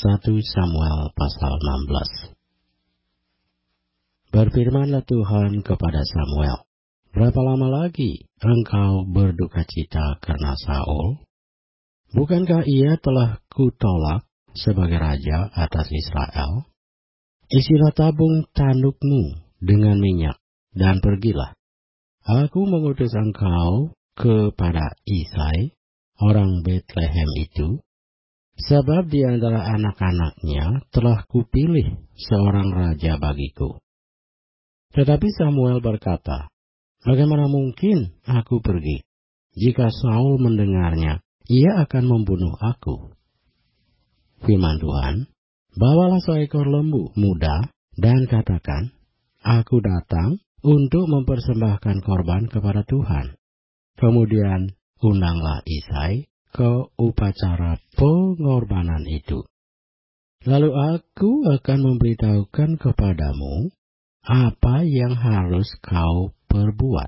1 Samuel pasal 16. Berfirmanlah Tuhan kepada Samuel, "Berapa lama lagi engkau berduka cita karena Saul? Bukankah ia telah kutolak sebagai raja atas Israel? Isilah tabung tandukmu dengan minyak, dan pergilah. Aku mengutus engkau kepada Isai, orang Betlehem itu, sebab di antara anak-anaknya telah kupilih seorang raja bagiku." Tetapi Samuel berkata, "Bagaimana mungkin aku pergi? Jika Saul mendengarnya, ia akan membunuh aku." Firman Tuhan, "Bawalah seekor lembu muda dan katakan, aku datang untuk mempersembahkan korban kepada Tuhan. Kemudian undanglah Isai ke upacara pengorbanan itu. Lalu aku akan memberitahukan kepadamu apa yang harus kau perbuat.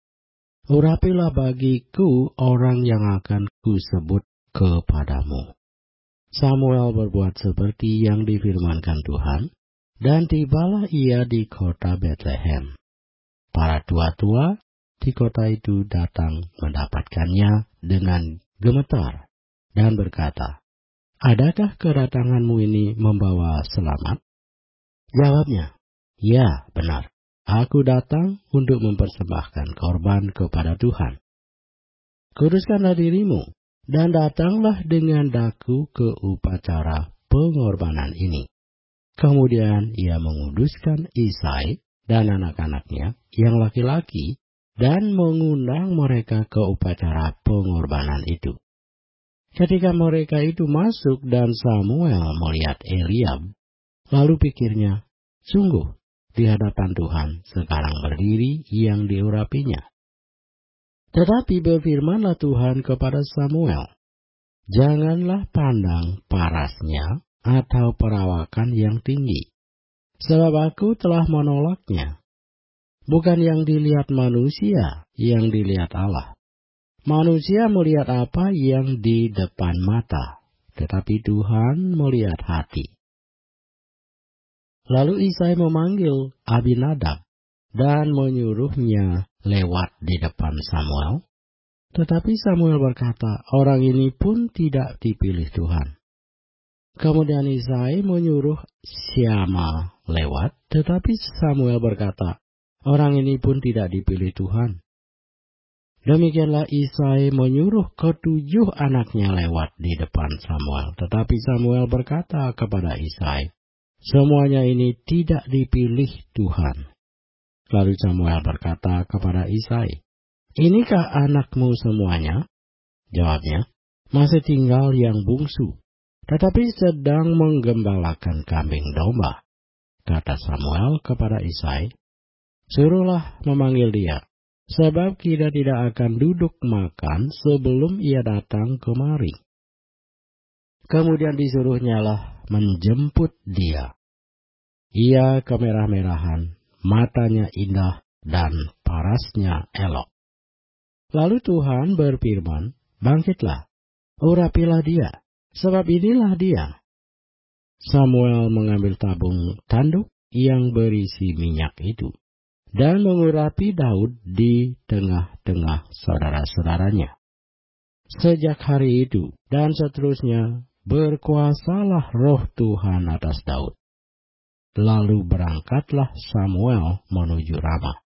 Urapilah bagiku orang yang akan kusebut kepadamu." Samuel berbuat seperti yang difirmankan Tuhan, dan tibalah ia di kota Betlehem. Para tua-tua di kota itu datang mendapatkannya dengan gemetar dan berkata, "Adakah kedatanganmu ini membawa selamat?" Jawabnya, "Ya, benar. Aku datang untuk mempersembahkan korban kepada Tuhan. Kuduskanlah dirimu, dan datanglah dengan daku ke upacara pengorbanan ini." Kemudian ia menguduskan Isai dan anak-anaknya yang laki-laki, dan mengundang mereka ke upacara pengorbanan itu. Ketika mereka itu masuk dan Samuel melihat Eliab, lalu pikirnya, "Sungguh, di hadapan Tuhan sekarang berdiri yang diurapinya." Tetapi berfirmanlah Tuhan kepada Samuel, "Janganlah pandang parasnya atau perawakan yang tinggi, sebab aku telah menolaknya. Bukan yang dilihat manusia, yang dilihat Allah. Manusia melihat apa yang di depan mata, tetapi Tuhan melihat hati." Lalu Isai memanggil Abinadab dan menyuruhnya lewat di depan Samuel. Tetapi Samuel berkata, "Orang ini pun tidak dipilih Tuhan." Kemudian Isai menyuruh Syama lewat, tetapi Samuel berkata, "Orang ini pun tidak dipilih Tuhan." Demikianlah Isai menyuruh ketujuh anaknya lewat di depan Samuel. Tetapi Samuel berkata kepada Isai, "Semuanya ini tidak dipilih Tuhan." Lalu Samuel berkata kepada Isai, "Inikah anakmu semuanya?" Jawabnya, "Masih tinggal yang bungsu, tetapi sedang menggembalakan kambing domba." Kata Samuel kepada Isai, "Suruhlah memanggil dia, sebab kita tidak akan duduk makan sebelum ia datang kemari." Kemudian disuruhnyalah menjemput dia. Ia kemerah-merahan, matanya indah, dan parasnya elok. Lalu Tuhan berfirman, "Bangkitlah, urapilah dia, sebab inilah dia." Samuel mengambil tabung tanduk yang berisi minyak itu, dan mengurapi Daud di tengah-tengah saudara-saudaranya. Sejak hari itu dan seterusnya, berkuasalah roh Tuhan atas Daud. Lalu berangkatlah Samuel menuju Rama.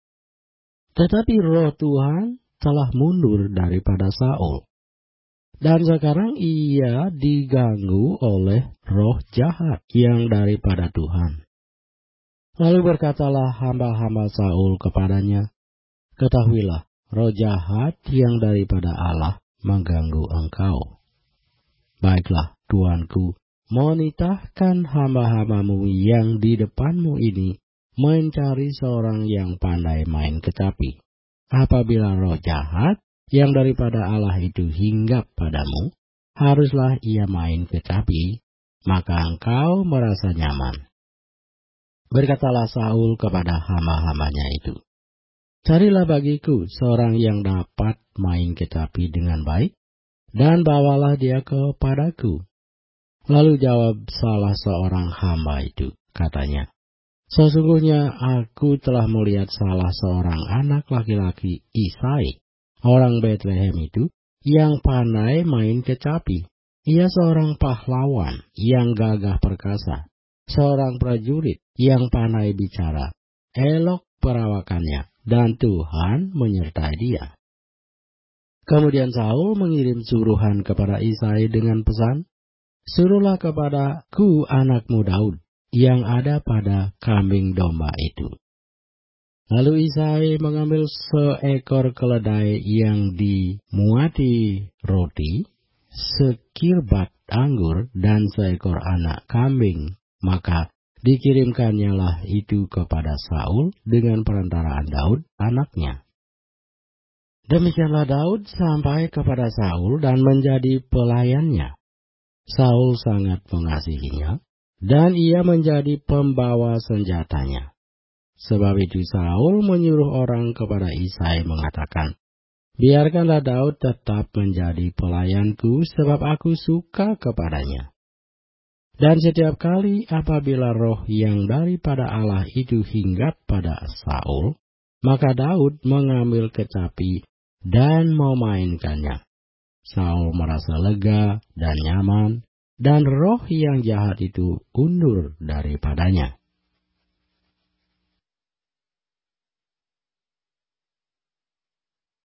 Tetapi roh Tuhan telah mundur daripada Saul, dan sekarang ia diganggu oleh roh jahat yang daripada Tuhan. Lalu berkatalah hamba-hamba Saul kepadanya, "Ketahuilah, roh jahat yang daripada Allah mengganggu engkau. Baiklah, tuanku, menitahkan hamba-hambamu yang di depanmu ini mencari seorang yang pandai main kecapi. Apabila roh jahat yang daripada Allah itu hinggap padamu, haruslah ia main kecapi, maka engkau merasa nyaman." Berkatalah Saul kepada hamba-hambanya itu, "Carilah bagiku seorang yang dapat main kecapi dengan baik, dan bawalah dia kepadaku." Lalu jawab salah seorang hamba itu, katanya, "Sesungguhnya aku telah melihat salah seorang anak laki-laki Isai, orang Betlehem itu, yang pandai main kecapi. Ia seorang pahlawan yang gagah perkasa, seorang prajurit yang pandai bicara, elok perawakannya, dan Tuhan menyertai dia." Kemudian Saul mengirim suruhan kepada Isai dengan pesan, "Suruhlah kepadaku anakmu Daud yang ada pada kambing domba itu." Lalu Isai mengambil seekor keledai yang dimuati roti, sekirbat anggur, dan seekor anak kambing. Maka dikirimkannya lah itu kepada Saul dengan perantaraan Daud anaknya. Demikianlah Daud sampai kepada Saul dan menjadi pelayannya. Saul sangat mengasihinya, dan ia menjadi pembawa senjatanya. Sebab itu Saul menyuruh orang kepada Isai mengatakan, "Biarkanlah Daud tetap menjadi pelayanku, sebab aku suka kepadanya." Dan setiap kali apabila roh yang daripada Allah itu hinggap pada Saul, maka Daud mengambil kecapi dan memainkannya. Saul merasa lega dan nyaman, dan roh yang jahat itu undur daripadanya.